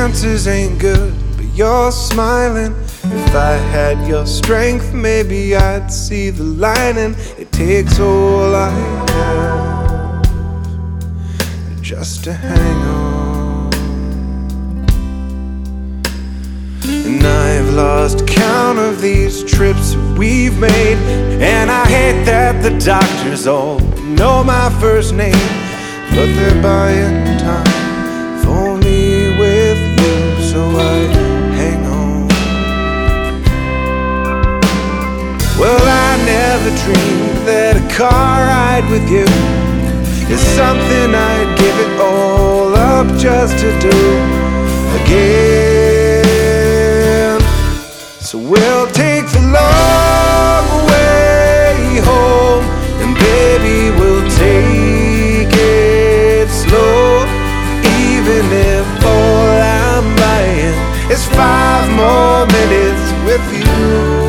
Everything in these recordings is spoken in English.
chances ain't good, but you're smiling. If I had your strength, maybe I'd see the lining. It takes all I have just to hang on. And I've lost count of these trips we've made, and I hate that the doctors all know my first name, but they're buying time for me with you, so I hang on. Well, I never dreamed that a car ride with you is something I'd give it all up just to do again. So we'll take the long way home, and baby, we'll take it slow, even if all I'm buying is 5 more minutes with you.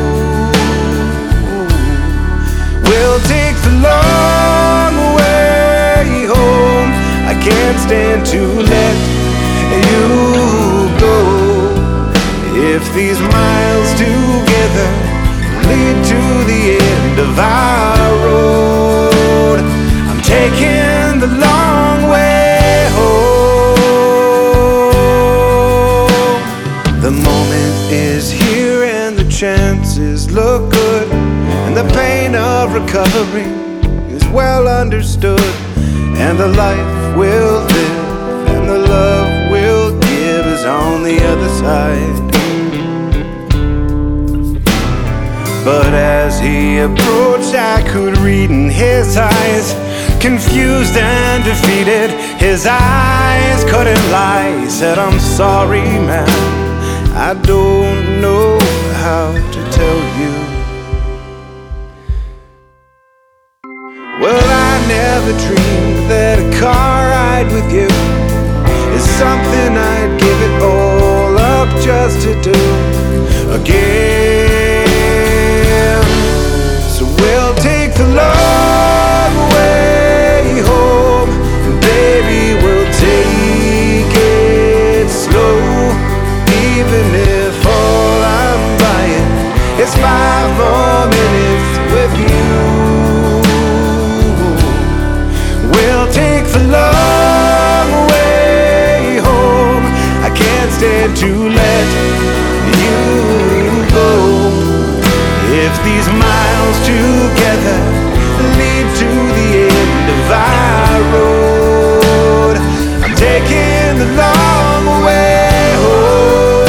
We'll take the long way home. I can't stand to let you go. If these miles together lead to the end of our road, I'm taking the long way home. The moment is here and the chances look good, and the pain of recovery is well understood, and the life we'll live and the love we'll give is on the other side. But as he approached, I could read in his eyes, confused and defeated. His eyes couldn't lie. He said, I'm sorry, man, I don't know how to tell you. Well, I never dreamed that a car ride with you is something I'd give it all up just to do again. So we'll take the long way home, and baby, we'll take it slow, even if all I'm buying is 5 more minutes with you. We'll take the long way home. I can't stand to let you go. If these miles together lead to the end of our road, I'm taking the long way home.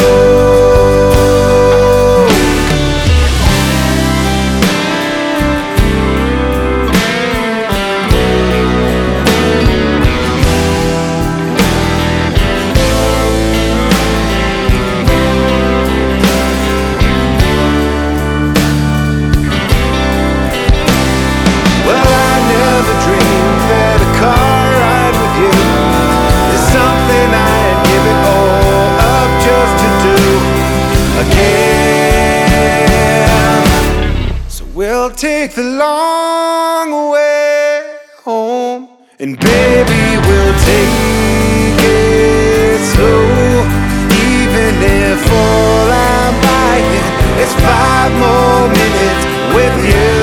We'll take the long way home, and baby, we'll take it slow, even if all I'm buying is 5 more minutes with you.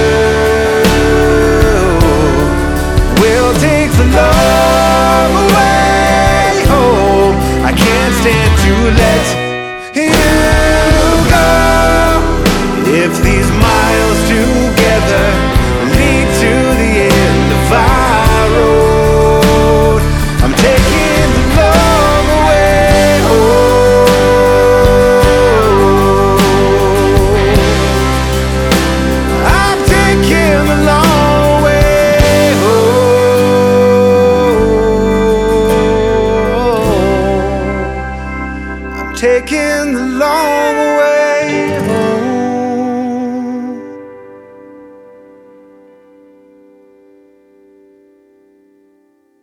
We'll take the long way home. I can't stand to let you go. If these miles together lead to the end of our road, I'm taking the long way home. I'm taking the long way home. I'm taking the